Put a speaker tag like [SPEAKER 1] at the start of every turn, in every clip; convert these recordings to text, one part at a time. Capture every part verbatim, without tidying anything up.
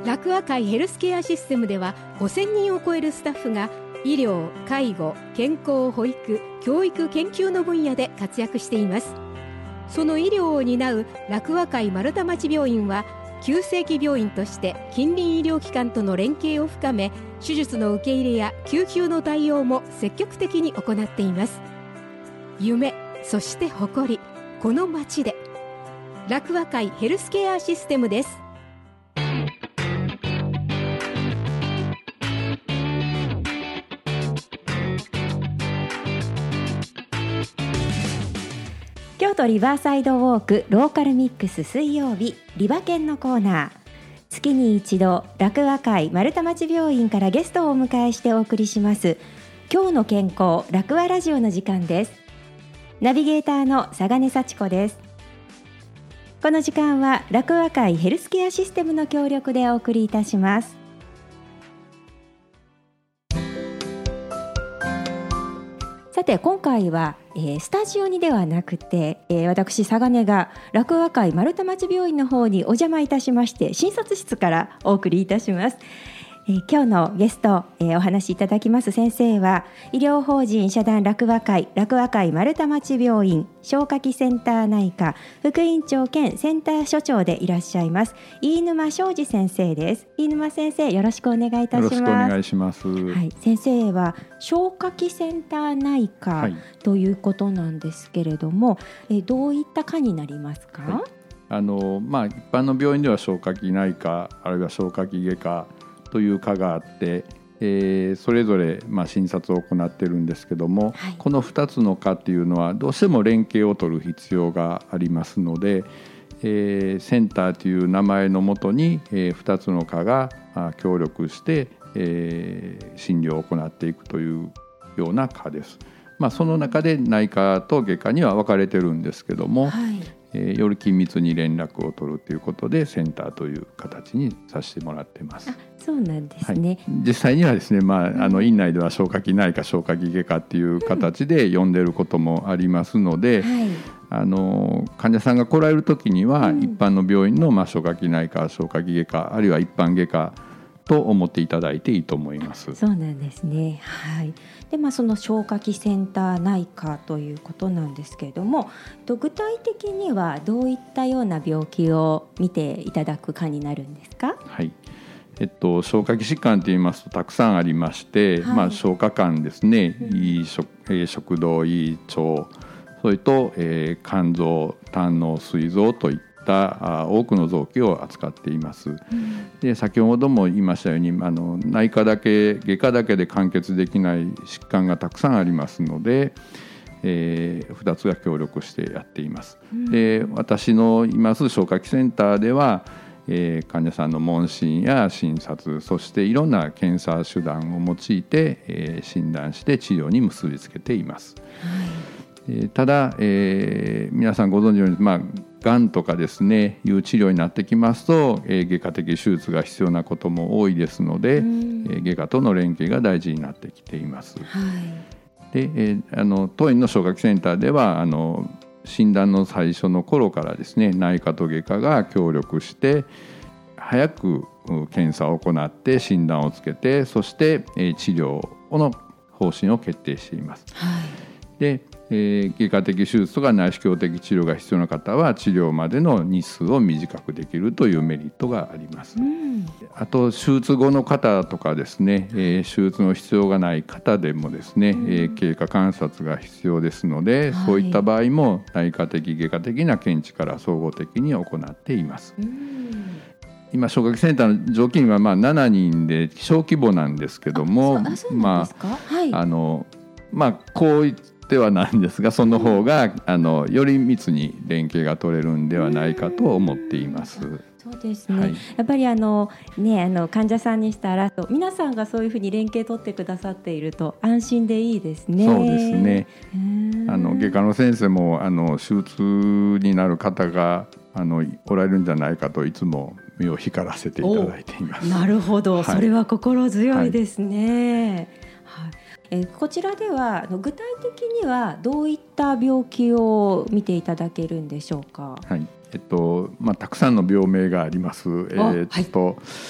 [SPEAKER 1] 楽和会ヘルスケアシステムではごせんにんを超えるスタッフが医療、介護、健康、保育、教育、研究の分野で活躍しています。その医療を担う楽和会丸太町病院は急性期病院として近隣医療機関との連携を深め、手術の受け入れや救急の対応も積極的に行っています。夢、そして誇り、この町で楽和会ヘルスケアシステムです。
[SPEAKER 2] 京都リバーサイドウォークローカルミックス水曜日リバケンのコーナー、月に一度楽和会丸太町病院からゲストをお迎えしてお送りします今日の健康楽和ラジオの時間です。ナビゲーターの佐賀根幸子です。この時間は楽和会ヘルスケアシステムの協力でお送りいたします。さて今回は、えー、スタジオにではなくて、えー、私佐賀根が楽和会丸太町病院の方にお邪魔いたしまして、診察室からお送りいたします。えー、今日のゲスト、えー、お話しいただきます先生は医療法人社団楽和会楽和会丸太町病院消化器センター内科副院長兼センター所長でいらっしゃいます飯沼昌司先生です。飯沼先生、よろしくお願いいたします。
[SPEAKER 3] よろしくお願いします。
[SPEAKER 2] はい、先生は消化器センター内科、はい、ということなんですけれども、えどういった科になりますか？はい、
[SPEAKER 3] あのまあ、一般の病院では消化器内科あるいは消化器外科という科があって、えー、それぞれ、まあ、診察を行っているんですけども、はい、このふたつの科っていうのはどうしても連携を取る必要がありますので、えー、センターという名前のもとに、えー、ふたつの科が協力して、えー、診療を行っていくというような科です。まあ、その中で内科と外科には分かれてるんですけども、はい、えー、より緊密に連絡を取るということでセンターという形にさせてもらってます。
[SPEAKER 2] あ、そうなんですね。はい、
[SPEAKER 3] 実際にはですね、まあ、あの院内では消化器内科消化器外科っていう形で呼んでることもありますので、うん、はい、あの患者さんが来られる時には、うん、一般の病院の、まあ、消化器内科消化器外科あるいは一般外科と思っていただいていいと思います。
[SPEAKER 2] そうなんですね。はい。で、まあ、その消化器センター内科ということなんですけれども、具体的にはどういったような病気を見ていただく科になるんですか？
[SPEAKER 3] はい、えっと、消化器疾患といいますとたくさんありまして、はい、まあ、消化管ですね、うん、胃食、えー、食道、胃腸、それと、えー、肝臓、胆のう、膵臓といった多くの臓器を扱っています。うん、で先ほども言いましたようにあの内科だけ外科だけで完結できない疾患がたくさんありますので、えー、ふたつが協力してやっています。うん、で私のいます消化器センターでは、えー、患者さんの問診や診察、そしていろんな検査手段を用いて、えー、診断して治療に結びつけています。はい、えー、ただ、えー、皆さんご存知のように、まあがんとかですねいう治療になってきますと、えー、外科的手術が必要なことも多いですので、えー、外科との連携が大事になってきています。はい、で、えー、あの当院の消化器センターではあの診断の最初の頃からですね内科と外科が協力して早く検査を行って診断をつけて、そして、えー、治療の方針を決定しています。はい、でえー、外科的手術とか内視鏡的治療が必要な方は治療までの日数を短くできるというメリットがあります。うん、あと手術後の方とかですね、えー、手術の必要がない方でもですね、うん、えー、経過観察が必要ですので、はい、そういった場合も内科的外科的な見地から総合的に行っています。うん、今消化器センターの常勤はまあしちにんで小規模なんですけども、まああのまあこういったではないんですが、その方があのより密に連携が取れるんではないかと思っています。
[SPEAKER 2] そうですね。はい、やっぱりあの、ね、あの患者さんにしたら皆さんがそういうふうに連携取ってくださっていると安心でいいですね。
[SPEAKER 3] そうですね。あの外科の先生もあの手術になる方があのおられるんじゃないかといつも目を光らせていただいています。
[SPEAKER 2] なるほど、はい、それは心強いですね。はいはい、えー、こちらでは具体的にはどういった病気を見ていただけるんでしょうか？
[SPEAKER 3] はい、えっとまあ、たくさんの病名があります。えーっと
[SPEAKER 2] はい、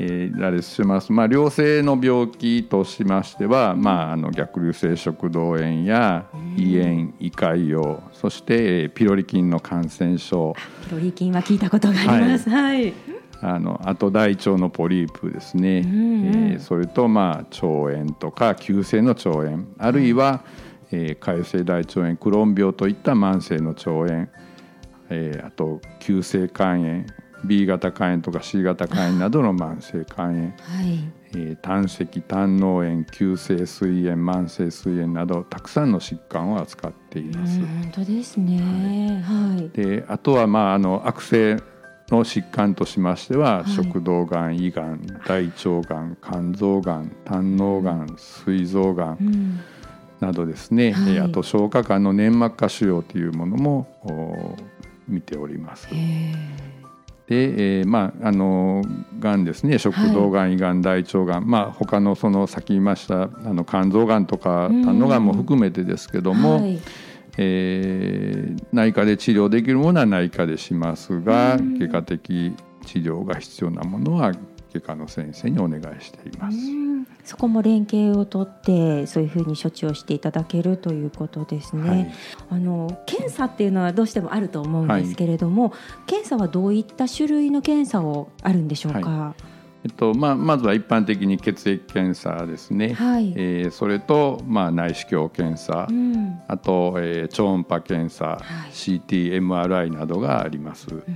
[SPEAKER 3] えー、羅列します。まあ、良性の病気としましては、まあ、あの逆流性食道炎や胃炎、胃潰瘍、そして、えー、ピロリ菌の感染症。
[SPEAKER 2] ピロリ菌は聞いたことがあります。はい、はい、
[SPEAKER 3] あのあと大腸のポリープですね、うんうん、えー、それと、まあ、腸炎とか急性の腸炎、あるいは、えー、潰瘍性大腸炎、クローン病といった慢性の腸炎、えー、あと急性肝炎、B 型肝炎とか C 型肝炎などの慢性肝炎、はい、えー、胆石、胆嚢炎、急性膵炎、慢性膵炎などたくさんの疾患を扱っています。
[SPEAKER 2] 本当ですね、はいはい、
[SPEAKER 3] であとは、まあ、あの悪性の疾患としましては、はい、食道がん、胃がん、大腸がん、肝臓がん、胆嚢がん、膵臓がん、うん、などですね、はい、あと消化管の粘膜下腫瘍というものも見ております。で、えーまあ、あのがんですね、食道がん、はい、胃がん、大腸がん、まあ、他のそのさっき言いましたあの肝臓がんとか胆のがんも含めてですけども、はい、えー、内科で治療できるものは内科でしますが、外科的治療が必要なものは外科の先生にお願いしています。
[SPEAKER 2] そこも連携をとってそういうふうに処置をしていただけるということですね、はい、あの検査っていうのはどうしてもあると思うんですけれども、はい、検査はどういった種類の検査をあるんでしょうか。はい、
[SPEAKER 3] えっとまあ、まずは一般的に血液検査ですね、はい、えー、それと、まあ、内視鏡検査、うん、あと、えー、超音波検査、はい、シーティー、エムアールアイ などがあります。うん、はい、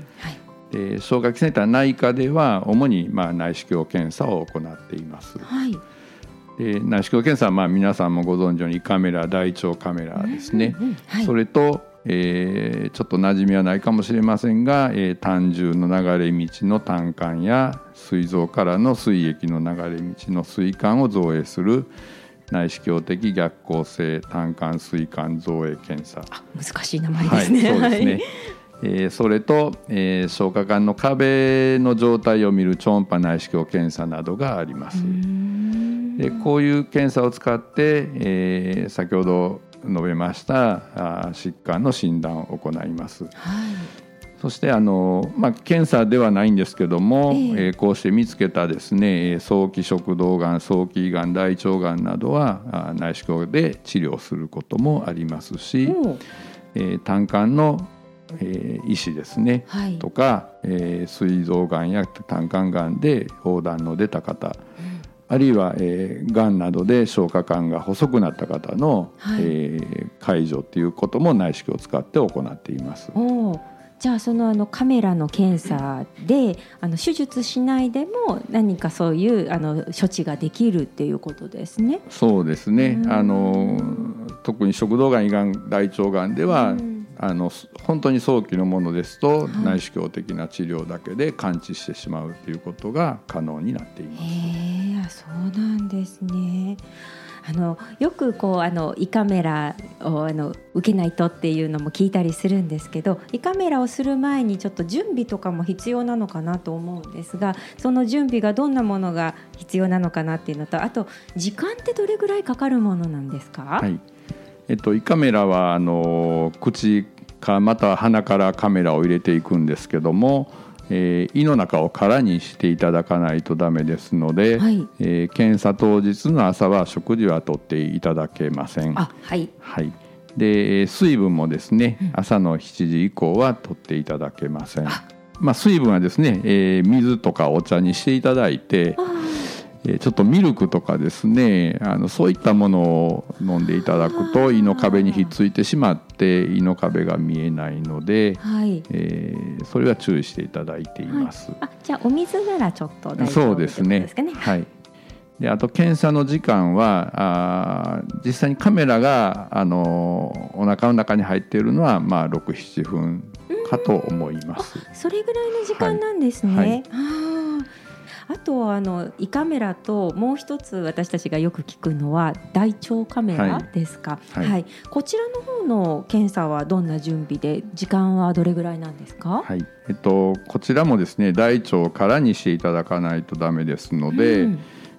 [SPEAKER 3] で消化器センター内科では主に、まあ、内視鏡検査を行っています。はい、で内視鏡検査は、まあ、皆さんもご存知のように胃カメラ、大腸カメラですね、うんうん、はい、それと、えー、ちょっと馴染みはないかもしれませんが、えー、胆汁の流れ道の胆管や膵臓からの膵液の流れ道の膵管を造影する内視鏡的逆光性胆管膵管造影検査。
[SPEAKER 2] あ、難しい名前ですね。
[SPEAKER 3] はい、そうですね。はい、えー、それと、えー、消化管の壁の状態を見る超音波内視鏡検査などがあります。でこういう検査を使って、えー、先ほど述べましたあ疾患の診断を行います。はい、そしてあの、まあ、検査ではないんですけども、えーえー、こうして見つけたですね、早期食道がん、早期胃がん、大腸がんなどは内視鏡で治療することもありますし、えー、胆管のえー、医師ですね、はい、とか、えー、膵臓がんや胆管がんで黄疸の出た方、うん、あるいは、えー、がんなどで消化管が細くなった方の、はい、えー、介助ということも内視鏡を使って行っています。
[SPEAKER 2] おじゃあその、あのカメラの検査であの手術しないでも何かそういうあの処置ができるっていうことですね。
[SPEAKER 3] そうですね、あの特に食道がん、胃がん、大腸がんでは、うん、あの本当に早期のものですと、はい、内視鏡的な治療だけで完治してしまうということが可能になっています。
[SPEAKER 2] へー、そうなんですね。あのよくこうあの胃カメラをあの受けないとっていうのも聞いたりするんですけど、胃カメラをする前にちょっと準備とかも必要なのかなと思うんですが、その準備がどんなものが必要なのかなっていうのと、あと時間ってどれぐらいかかるものなんですか。
[SPEAKER 3] はい、えっと、胃カメラはあの口かまたは鼻からカメラを入れていくんですけども、えー、胃の中を空にしていただかないとダメですので、はい、えー、検査当日の朝は食事はとっていただけません。
[SPEAKER 2] あ、はい
[SPEAKER 3] はい、で水分もですね、うん、朝のしちじ以降はとっていただけません。まあ、水分はですね、えー、水とかお茶にしていただいて、ちょっとミルクとかですね、あのそういったものを飲んでいただくと胃の壁にひっついてしまって胃の壁が見えないので、はい、えー、それは注意していただいています。
[SPEAKER 2] はい、あ、じゃあお水ならちょっと大丈夫ですかね。
[SPEAKER 3] そうですね、はい。であと検査の時間はあ実際にカメラがあのお腹の中に入っているのは、まあ、ろく、ななふんかと思います。
[SPEAKER 2] あ、それぐらいの時間なんですね。はいはい、ああとあの胃カメラともう一つ私たちがよく聞くのは大腸カメラですか。はいはい、こちらの方の検査はどんな準備で時間はどれぐらいなんですか。
[SPEAKER 3] はい、えっと、こちらもですね大腸からにしていただかないとダメですので、うん、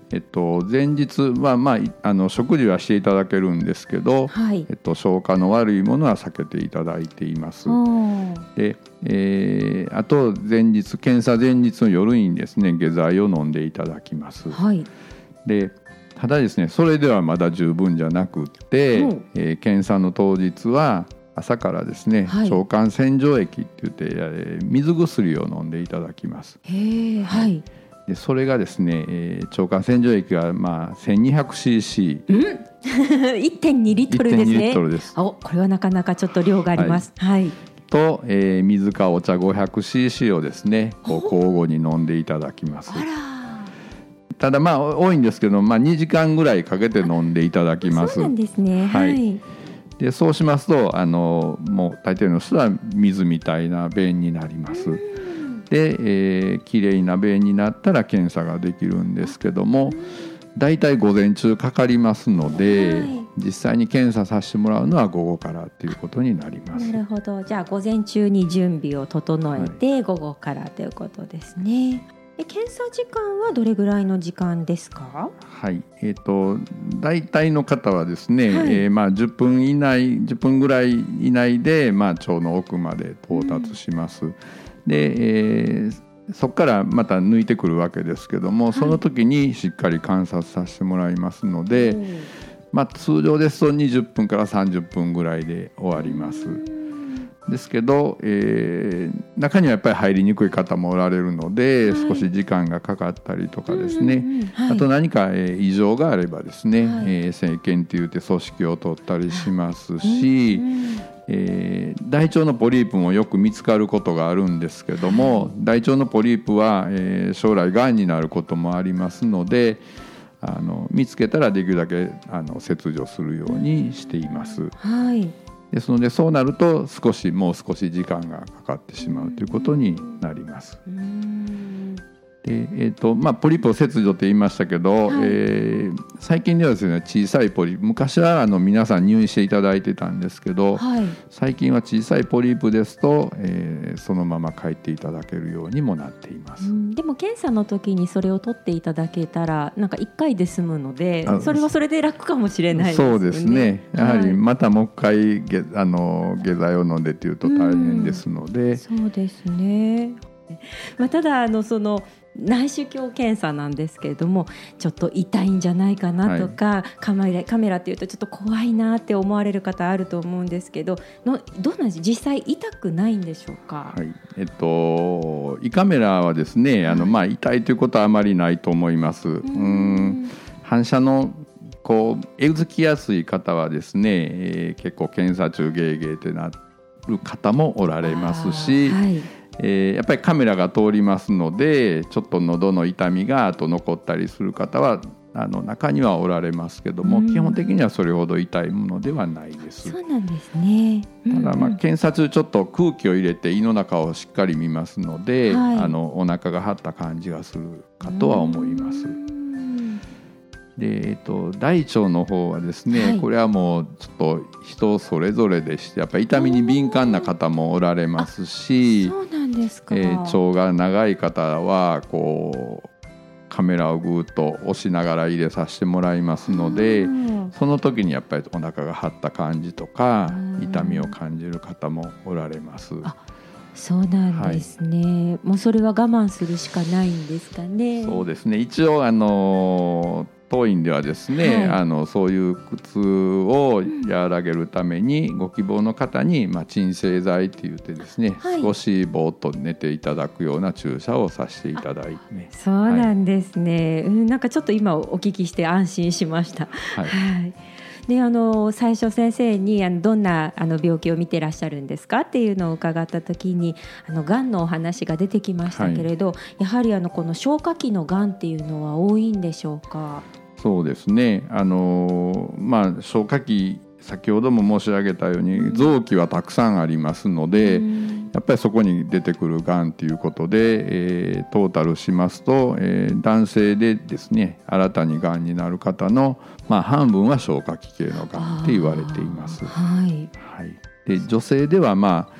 [SPEAKER 3] えっと、前日は、まあ、あの食事はしていただけるんですけど、
[SPEAKER 2] はい
[SPEAKER 3] えっと、消化の悪いものは避けていただいています。で、えー、あと前日検査前日の夜にですね下剤を飲んでいただきます。
[SPEAKER 2] はい、
[SPEAKER 3] でただですねそれではまだ十分じゃなくって、うんえー、検査の当日は朝からですね、はい、腸管洗浄液って言って、えー、水薬を飲んでいただきます。
[SPEAKER 2] へー、はい、
[SPEAKER 3] でそれがですね、えー、腸管洗浄液がまあ せんにひゃくシーシー、
[SPEAKER 2] うん、いってんに リットルですね。いってんにリットルです。お、これはなかなかちょっと量があります。はい、はい、
[SPEAKER 3] と、えー、水かお茶 ごひゃくシーシー をですねこう交互に飲んでいただきます。
[SPEAKER 2] あら、
[SPEAKER 3] ただまあ多いんですけど、まあ、にじかんぐらいかけて飲んでいただきます。
[SPEAKER 2] そうなんですね。はい、はい
[SPEAKER 3] でそうしますとあのもう大抵の人は水みたいな便になります。で、えー、きれいな便になったら検査ができるんですけどもだいたい午前中かかりますので、はい、実際に検査させてもらうのは午後からということになります。
[SPEAKER 2] なるほど。じゃあ午前中に準備を整えて、はい、午後からということですね。で検査時間はどれぐらいの時間ですか？
[SPEAKER 3] はい、えーと、大体の方はですね、はいえーまあ、じゅっぷん以内じゅっぷんぐらい以内で、まあ、腸の奥まで到達します。うん、で、えー、そこからまた抜いてくるわけですけども、はい、その時にしっかり観察させてもらいますので、うんまあ、通常ですとにじゅっぷんからさんじゅっぷんぐらいで終わります。ですけど、えー、中にはやっぱり入りにくい方もおられるので、はい、少し時間がかかったりとかですね、うんうんうんはい、あと何か、えー、異常があればですね、はいえー、生検って言って組織を取ったりしますし、うんうんえー、大腸のポリープもよく見つかることがあるんですけども、はい、大腸のポリープは、えー、将来がんになることもありますのであの見つけたらできるだけあの切除するようにしています。
[SPEAKER 2] はい
[SPEAKER 3] ですのでそうなると少しもう少し時間がかかってしまうということになります。うんでえーとまあ、ポリープを切除と言いましたけど、はいえー、最近ではですね小さいポリープ昔はあの皆さん入院していただいてたんですけど、はい、最近は小さいポリープですと、えー、そのまま帰っていただけるようにもなっています。
[SPEAKER 2] うんでも検査の時にそれを取っていただけたらなんかいっかいで済むのでそれはそれで楽かもしれないですね。
[SPEAKER 3] そうですねやはりまたもう一回下、あの下剤を飲んでというと大変ですので、うん、
[SPEAKER 2] そうですね、まあ、ただあのその内視鏡検査なんですけれどもちょっと痛いんじゃないかなとか、はい、カメラ、カメラっていうとちょっと怖いなって思われる方あると思うんですけどのどうなんです実際痛くないんでしょうか？
[SPEAKER 3] はいえっと、胃カメラはですね、はい、あのまあ、痛いということはあまりないと思います。うーん反射のこうえずきやすい方はですね、えー、結構検査中ゲーゲーってなる方もおられますし、はいえー、やっぱりカメラが通りますのでちょっと喉の痛みが後残ったりする方はあの中にはおられますけども、うん、基本的にはそれほど痛いものではないです。
[SPEAKER 2] そうなんですね、
[SPEAKER 3] ただまあ検査中ちょっと空気を入れて胃の中をしっかり見ますので、はい、あのお腹が張った感じがするかとは思います。でえっと、大腸の方はですね、はい、これはもうちょっと人それぞれでしてやっぱり痛みに敏感な方もおられますし、
[SPEAKER 2] そうなんですか、
[SPEAKER 3] えー、腸が長い方はこうカメラをぐーっと押しながら入れさせてもらいますのでその時にやっぱりお腹が張った感じとか痛みを感じる方もおられます。
[SPEAKER 2] あそうなんですね、はい、もうそれは我慢するしかないんですかね。
[SPEAKER 3] そうですね一応あの当院ではですね、はい、あのそういう苦痛を和らげるために、うん、ご希望の方に、まあ、鎮静剤って言ってですね、はい、少しぼーっと寝ていただくような注射をさせていただいて、ね、
[SPEAKER 2] そうなんですね、はいうん、なんかちょっと今お聞きして安心しました、はいはいであの最初先生にあのどんなあの病気を見てらっしゃるんですかっていうのを伺った時にあのがんのお話が出てきましたけれど、はい、やはりあのこの消化器のがんっていうのは多いんでしょうか？
[SPEAKER 3] そうですねあの、まあ、消化器先ほども申し上げたように臓器はたくさんありますので、うん、やっぱりそこに出てくるがんということで、えー、トータルしますと、えー、男性でですね新たにがんになる方の、まあ、半分は消化器系のがんって言われています。はいはい、で女性ではまあ比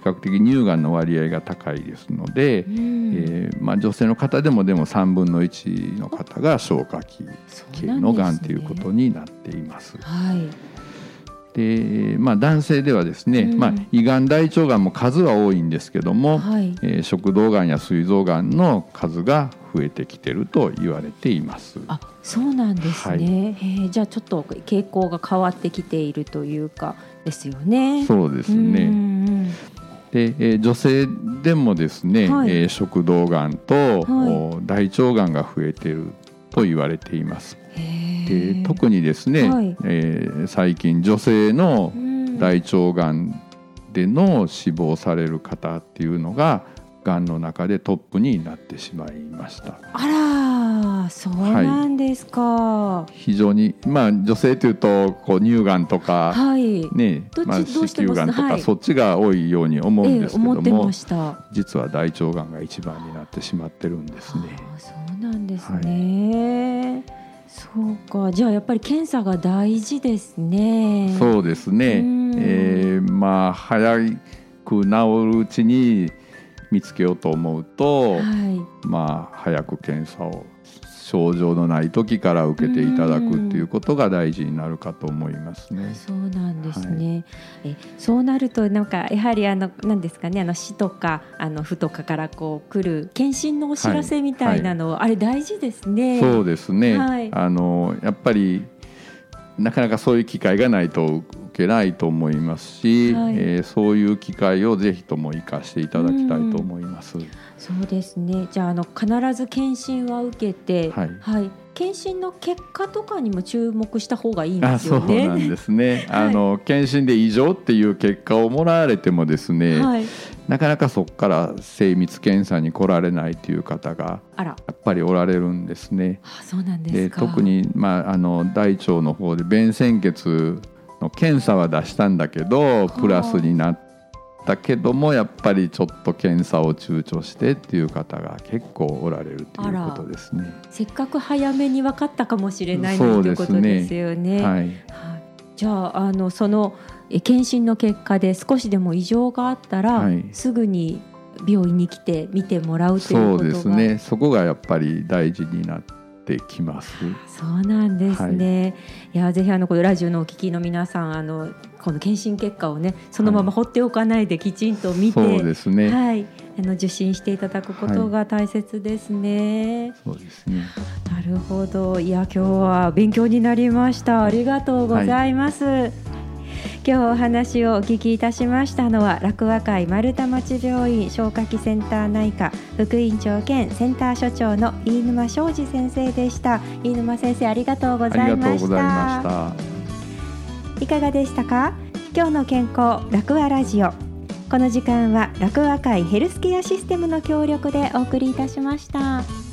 [SPEAKER 3] 較的乳がんの割合が高いですので、うんえーまあ、女性の方でもでもさんぶんのいちの方が消化器系のがんということになっています。はいでまあ、男性ではですね、うんまあ、胃がん大腸がんも数は多いんですけども、はいえー、食道がんや膵臓がんの数が増えてきていると言われています。
[SPEAKER 2] あ、そうなんですね、はい、へじゃあちょっと傾向が変わってきているというかですよね。
[SPEAKER 3] そうですね。うんで、えー、女性でもですね、はいえー、食道がんと、はい、大腸がんが増えていると言われています。で特にですね、はいえー、最近女性の大腸がんでの死亡される方っていうのががんの中でトップになってしまいました。
[SPEAKER 2] あら、そうなんですか。
[SPEAKER 3] はい、非常に、まあ、女性というとこう乳がんとか、はいねまあ、子宮がんとか、はい、そっちが多いように思うんですけども、ええ、思ってました。実は大腸がんが一番になってしまってるんですね。
[SPEAKER 2] あ、そうなんですね。はいそうか、じゃあやっぱり検査が大事ですね。
[SPEAKER 3] そうですね、えー、まあ早く治るうちに見つけようと思うと、はい、まあ早く検査を症状のない時から受けていただくっていうことが大事になるかと思いますね。
[SPEAKER 2] そうなんですね、はい、えそうなるとなんかやはりあの何ですかね、あの市とかあの府とかからこう来る検診のお知らせみたいなの、はいはい、あれ大事ですね。
[SPEAKER 3] そうですね、はい、あのやっぱりなかなかそういう機会がないと受けないと思いますし、はいえー、そういう機会をぜひとも生かしていただきたいと思います。
[SPEAKER 2] そうですね。じゃあ、あの必ず検診は受けて、はいはい、検診の結果とかにも注目した方がいいんですよね。
[SPEAKER 3] あ、そうなんですね、はい、あの検診で異常っていう結果をもらわれてもですね、はい、なかなかそこから精密検査に来られないという方がやっぱりおられるんですね。
[SPEAKER 2] あ、そうなんですか。
[SPEAKER 3] で特に、まあ、あの大腸の方で便潜血の検査は出したんだけどプラスになったけどもやっぱりちょっと検査を躊躇してっていう方が結構おられるということですね。
[SPEAKER 2] せっかく早めに分かったかもしれないということですよね。はいはい、じゃあ、あのその検診の結果で少しでも異常があったら、はい、すぐに病院に来て見てもらうということが。そうですね、
[SPEAKER 3] そこがやっぱり大事になってきます。
[SPEAKER 2] そうなんですね、はい、いやぜひあのこのラジオのお聞きの皆さん、あのこの検診結果をねそのまま放っておかないできちんと見て、はい、そうですね、はい、あの受診していただくことが大切ですね。
[SPEAKER 3] はい、そうですね。
[SPEAKER 2] なるほど。いや今日は勉強になりました。ありがとうございます。はい、今日お話をお聞きいたしましたのは楽和会丸太町病院消化器センター内科副院長兼センター所長の飯沼昌司先生でした。飯沼先生、ありがとうございました。ありがとうございました。いかがでしたか。今日の健康楽和ラジオ、この時間は楽和会ヘルスケアシステムの協力でお送りいたしました。